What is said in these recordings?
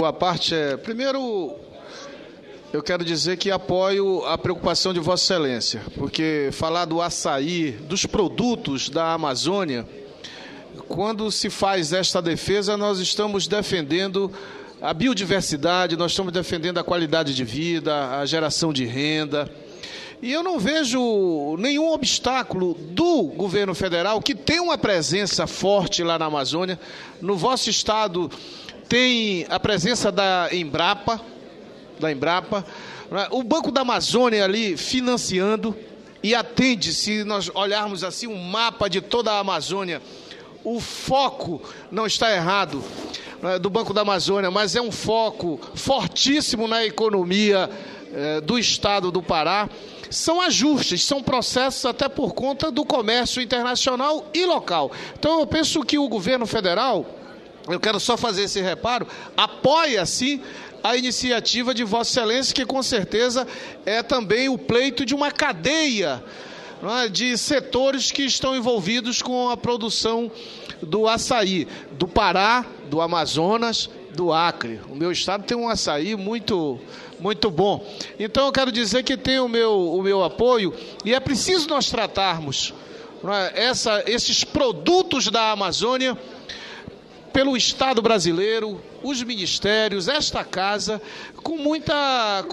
Boa parte. Primeiro, eu quero dizer que apoio a preocupação de Vossa Excelência, porque falar do açaí, dos produtos da Amazônia, quando se faz esta defesa, nós estamos defendendo a biodiversidade, nós estamos defendendo a qualidade de vida, a geração de renda. E eu não vejo nenhum obstáculo do governo federal, que tem uma presença forte lá na Amazônia. No vosso estado tem a presença da Embrapa, o Banco da Amazônia ali financiando e atende, se nós olharmos assim um mapa de toda a Amazônia, o foco não está errado do Banco da Amazônia, mas é um foco fortíssimo na economia do estado do Pará. São ajustes, são processos até por conta do comércio internacional e local. Então eu penso que o governo federal, eu quero só fazer esse reparo, apoia sim a iniciativa de Vossa Excelência, que com certeza é também o pleito de uma cadeia, não é, de setores que estão envolvidos com a produção do açaí, do Pará, do Amazonas, do Acre. O meu estado tem um açaí muito bom. Então eu quero dizer que tem o meu apoio, e é preciso nós tratarmos, não é, esses produtos da Amazônia pelo Estado brasileiro, os ministérios, esta casa, com muita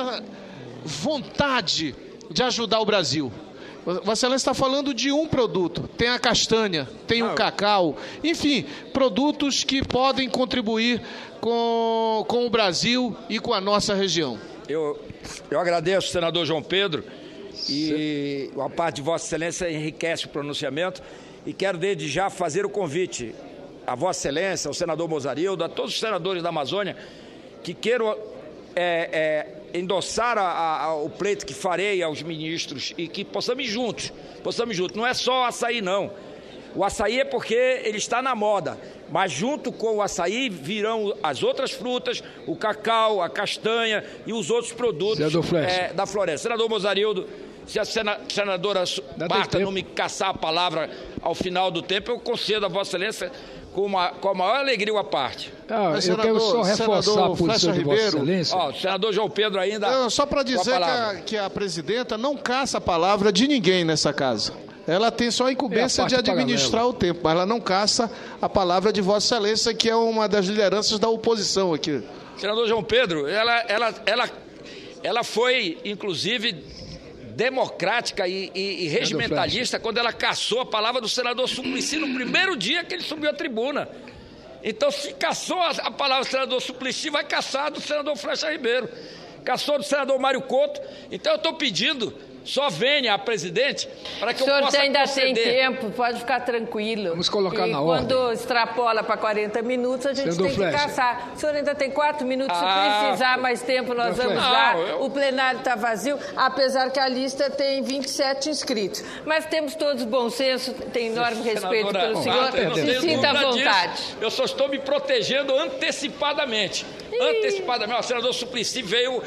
vontade de ajudar o Brasil. Vossa Excelência está falando de um produto, tem a castanha, tem o cacau, enfim, produtos que podem contribuir com o Brasil e com a nossa região. Eu agradeço, senador João Pedro, e a parte de Vossa Excelência enriquece o pronunciamento, e quero desde já fazer o convite a Vossa Excelência, ao senador Mozarildo, a todos os senadores da Amazônia que queiram endossar o pleito que farei aos ministros e que possamos ir juntos. Não é só o açaí, não. O açaí é porque ele está na moda, mas junto com o açaí virão as outras frutas, o cacau, a castanha e os outros produtos da floresta. Senador Mozarildo, se a senadora Marta não me caçar a palavra ao final do tempo, eu concedo a Vossa Excelência com a maior alegria à parte. Eu quero só reforçar a posição de Vossa Excelência. O senador João Pedro ainda... Só para dizer que a presidenta não caça a palavra de ninguém nessa casa. Ela tem só a incumbência de administrar o tempo, mas ela não caça a palavra de Vossa Excelência, que é uma das lideranças da oposição aqui. Senador João Pedro, ela foi, inclusive, democrática e regimentalista quando ela cassou a palavra do senador Suplicy no primeiro dia que ele subiu à tribuna. Então, se cassou a palavra do senador Suplicy, vai caçar do senador Flecha Ribeiro. Caçou do senador Mário Couto. Então, eu estou pedindo, só venha a presidente, para que eu possa conceder. O senhor ainda tem tempo, pode ficar tranquilo. Vamos colocar na ordem. Quando extrapola para 40 minutos, a gente tem que caçar. O senhor ainda tem 4 minutos, se precisar mais tempo, nós vamos dar. O plenário está vazio, apesar que a lista tem 27 inscritos. Mas temos todos bom senso, tenho enorme respeito pelo senhor. Se sinta à vontade. Eu só estou me protegendo antecipadamente. O senador Suplicy veio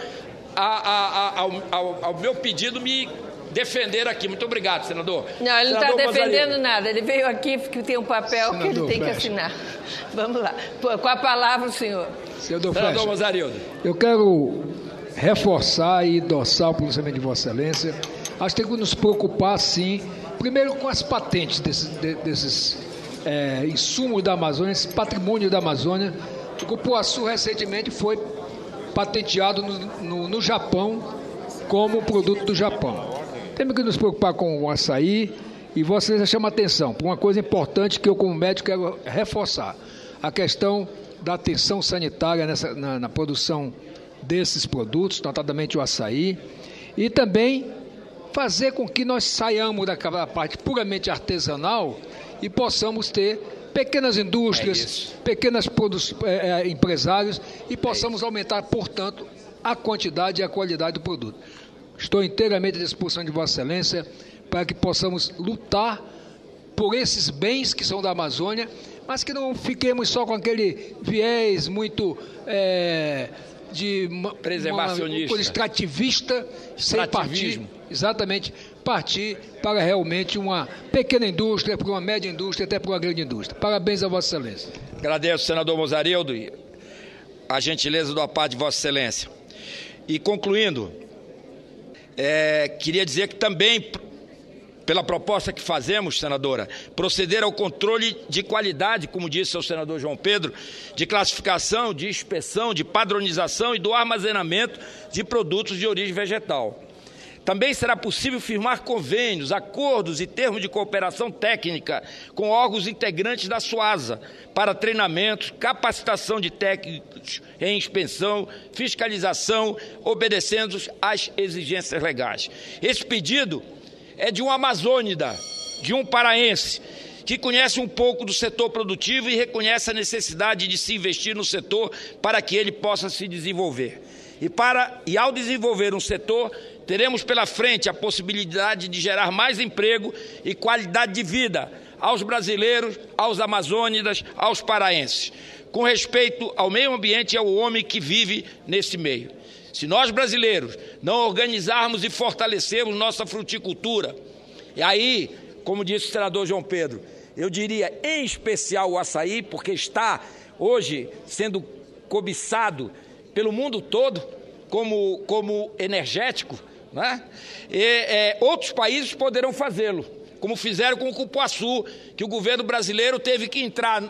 ao meu pedido me defender aqui. Muito obrigado, senador. Não, ele não está defendendo nada. Ele veio aqui porque tem um papel senador, que ele tem que assinar. Vamos lá. Com a palavra, o senhor. Senador Mozarildo. Eu quero reforçar e endossar o pronunciamento de Vossa Excelência. Acho que tem que nos preocupar, sim, primeiro com as patentes desses insumos da Amazônia, esse patrimônio da Amazônia. O cupuaçu recentemente foi patenteado no Japão como produto do Japão. Temos que nos preocupar com o açaí, e Vossa Excelência chama atenção para uma coisa importante que eu, como médico, quero reforçar: a questão da atenção sanitária na produção desses produtos, notadamente o açaí, e também fazer com que nós saiamos daquela parte puramente artesanal e possamos ter pequenas indústrias, pequenos empresários, e possamos aumentar, portanto, a quantidade e a qualidade do produto. Estou inteiramente à disposição de Vossa Excelência para que possamos lutar por esses bens que são da Amazônia, mas que não fiquemos só com aquele viés muito preservacionista, extrativista, sem partir, exatamente, partir para realmente uma pequena indústria, para uma média indústria, até para uma grande indústria. Parabéns a Vossa Excelência. Agradeço, senador Mozarildo. a gentileza da parte de Vossa Excelência. E concluindo, queria dizer que também, pela proposta que fazemos, senadora, proceder ao controle de qualidade, como disse o senador João Pedro, de classificação, de inspeção, de padronização e do armazenamento de produtos de origem vegetal. Também será possível firmar convênios, acordos e termos de cooperação técnica com órgãos integrantes da SUASA para treinamentos, capacitação de técnicos em inspeção, fiscalização, obedecendo às exigências legais. Esse pedido é de um amazônida, de um paraense, que conhece um pouco do setor produtivo e reconhece a necessidade de se investir no setor para que ele possa se desenvolver. E ao desenvolver um setor, teremos pela frente a possibilidade de gerar mais emprego e qualidade de vida aos brasileiros, aos amazônidas, aos paraenses, com respeito ao meio ambiente e ao homem que vive nesse meio. Se nós brasileiros não organizarmos e fortalecermos nossa fruticultura, e aí, como disse o senador João Pedro, eu diria em especial o açaí, porque está hoje sendo cobiçado pelo mundo todo como energético, né? Outros países poderão fazê-lo, como fizeram com o cupuaçu, que o governo brasileiro teve que entrar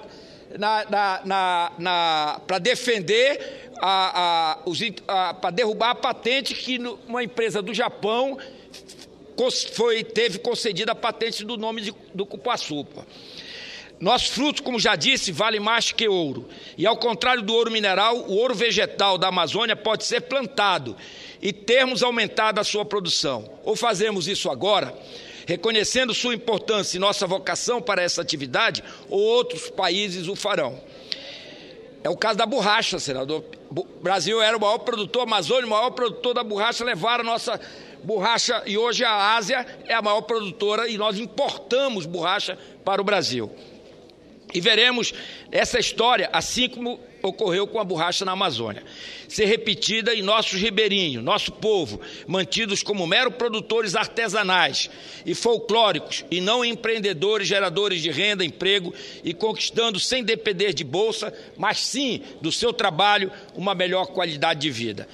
para defender, para derrubar a patente que uma empresa do Japão teve concedida a patente do nome do cupuaçu. Nossos frutos, como já disse, valem mais que ouro. E ao contrário do ouro mineral, o ouro vegetal da Amazônia pode ser plantado e termos aumentado a sua produção. Ou fazemos isso agora, reconhecendo sua importância e nossa vocação para essa atividade, ou outros países o farão. É o caso da borracha, senador. O Brasil era o maior produtor, a Amazônia, o maior produtor da borracha, levaram a nossa borracha, e hoje a Ásia é a maior produtora e nós importamos borracha para o Brasil. E veremos essa história, assim como ocorreu com a borracha na Amazônia, ser repetida em nossos ribeirinhos, nosso povo, mantidos como meros produtores artesanais e folclóricos, e não empreendedores, geradores de renda, emprego, e conquistando, sem depender de bolsa, mas sim do seu trabalho, uma melhor qualidade de vida.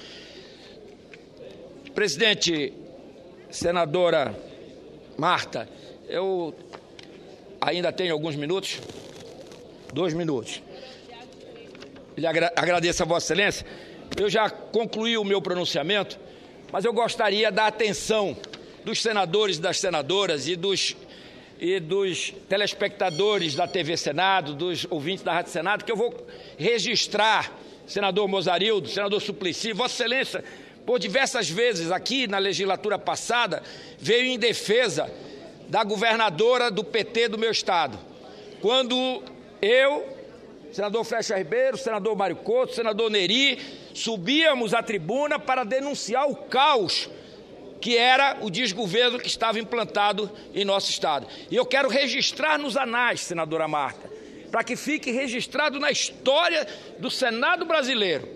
Presidente, senadora Marta, eu ainda tenho alguns minutos. 2 minutos. Agradeço a Vossa Excelência. Eu já concluí o meu pronunciamento, mas eu gostaria da atenção dos senadores e das senadoras e dos telespectadores da TV Senado, dos ouvintes da Rádio Senado, que eu vou registrar, senador Mozarildo, senador Suplicy, Vossa Excelência, por diversas vezes aqui na legislatura passada, veio em defesa da governadora do PT do meu estado. Quando eu, senador Flecha Ribeiro, senador Mário Couto, senador Neri, subíamos à tribuna para denunciar o caos que era o desgoverno que estava implantado em nosso estado. E eu quero registrar nos anais, senadora Marta, para que fique registrado na história do Senado brasileiro,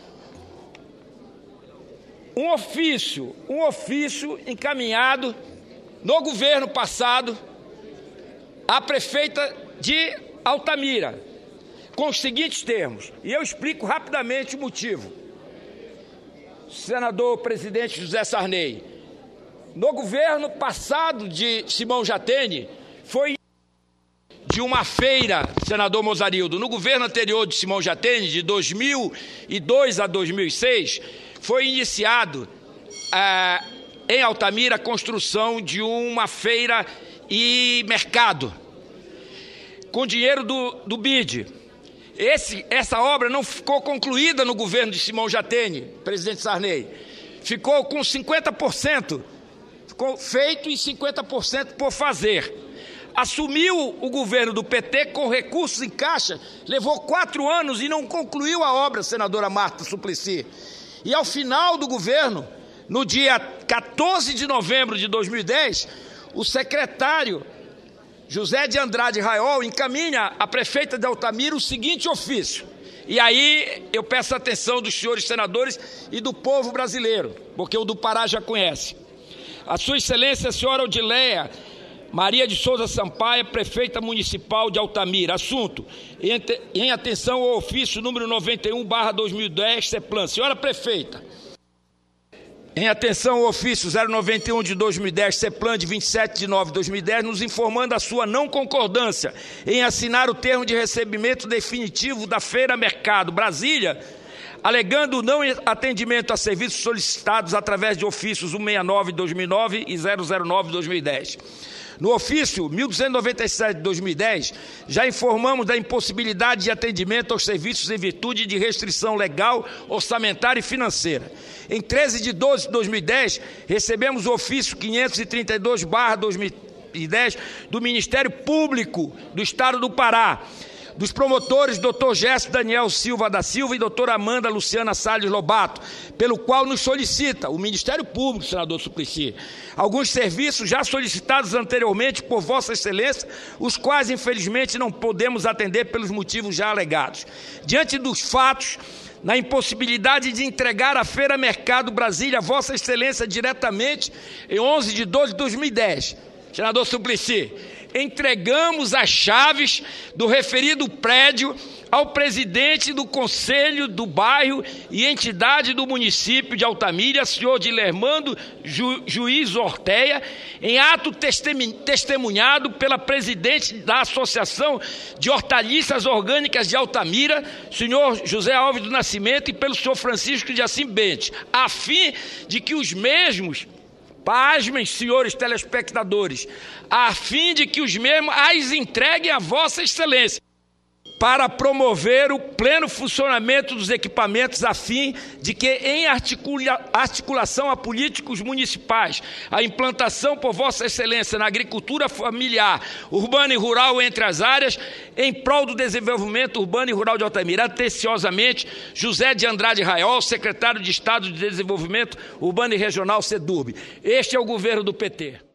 um ofício encaminhado no governo passado à prefeita de Altamira, com os seguintes termos, e eu explico rapidamente o motivo. Senador presidente José Sarney, no governo passado de Simão Jatene, foi de uma feira, senador Mozarildo, no governo anterior de Simão Jatene, de 2002 a 2006, foi iniciado em Altamira a construção de uma feira e mercado, com dinheiro do BID. Essa obra não ficou concluída no governo de Simão Jatene, presidente Sarney. Ficou com 50% feito e 50% por fazer. Assumiu o governo do PT com recursos em caixa, levou 4 anos e não concluiu a obra, senadora Marta Suplicy. E ao final do governo, no dia 14 de novembro de 2010, o secretário José de Andrade Raiol encaminha à prefeita de Altamira o seguinte ofício. E aí eu peço a atenção dos senhores senadores e do povo brasileiro, porque o do Pará já conhece. A sua excelência, a senhora Odileia Maria de Souza Sampaio, prefeita municipal de Altamira. Assunto: em atenção ao ofício número 91/2010, CEPLAN. Senhora prefeita, em atenção ao ofício 091 de 2010, CEPLAN de 27 de nove de 2010, nos informando a sua não concordância em assinar o termo de recebimento definitivo da Feira Mercado Brasília, alegando não atendimento a serviços solicitados através de ofícios 169 de 2009 e 009 de 2010. No ofício 1297 de 2010, já informamos da impossibilidade de atendimento aos serviços em virtude de restrição legal, orçamentária e financeira. Em 13 de 12 de 2010, recebemos o ofício 532/2010 do Ministério Público do Estado do Pará, dos promotores Dr. Gesto Daniel Silva da Silva e doutora Amanda Luciana Salles Lobato, pelo qual nos solicita, o Ministério Público, senador Suplicy, alguns serviços já solicitados anteriormente por Vossa Excelência, os quais infelizmente não podemos atender pelos motivos já alegados. Diante dos fatos, na impossibilidade de entregar a Feira Mercado Brasília a Vossa Excelência diretamente, em 11 de 12 de 2010, senador Suplicy, entregamos as chaves do referido prédio ao presidente do Conselho do Bairro e entidade do município de Altamira, senhor Dilermando Juiz Orteia, em ato testemunhado pela presidente da Associação de Hortaliças Orgânicas de Altamira, senhor José Alves do Nascimento, e pelo senhor Francisco de Assim Bente, a fim de que os mesmos, pasmem, senhores telespectadores, a fim de que os mesmos as entreguem a Vossa Excelência, para promover o pleno funcionamento dos equipamentos, a fim de que, em articulação a políticos municipais, a implantação por Vossa Excelência na agricultura familiar, urbana e rural entre as áreas, em prol do desenvolvimento urbano e rural de Altamira. Atenciosamente, José de Andrade Raiol, secretário de Estado de Desenvolvimento Urbano e Regional, SEDURB. Este é o governo do PT.